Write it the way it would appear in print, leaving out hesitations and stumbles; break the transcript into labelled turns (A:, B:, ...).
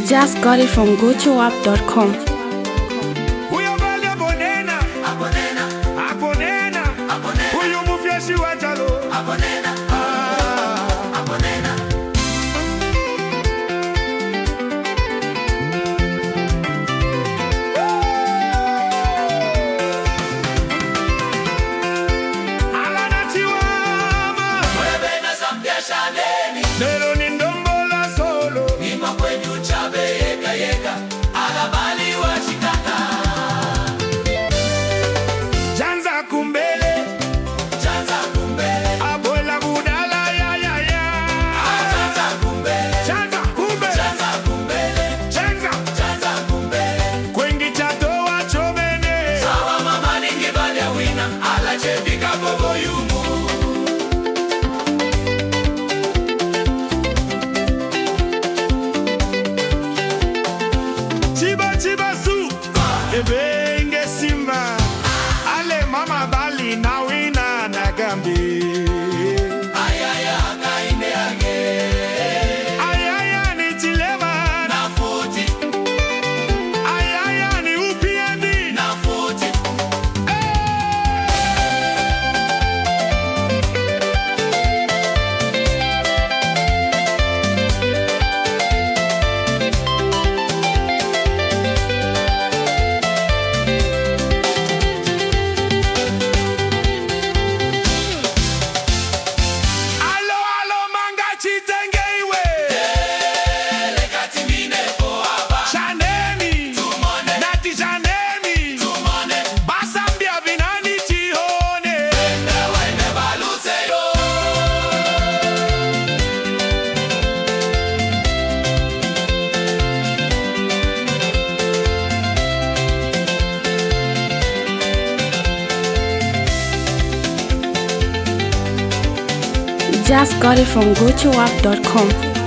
A: Just got it from gochoapp.com.
B: Nero ni ndombola solo Nima kwenyu chabe yeka yeka Alabali wa shikaka Janza kumbele Janza kumbele Abola budala ya ya ya Janza kumbele Janza kumbele Janza kumbele Janza kumbele Kwengi chato wa chobene Sawa mama ningi bali ya wina Ala chepika bobo yumu Ebenge simba Ale mama bali na wina na gambi Ayaya kaine age Ayaya ni chilema na futi Ayaya ni upiendi na futi
A: Just got it from gochoapp.com.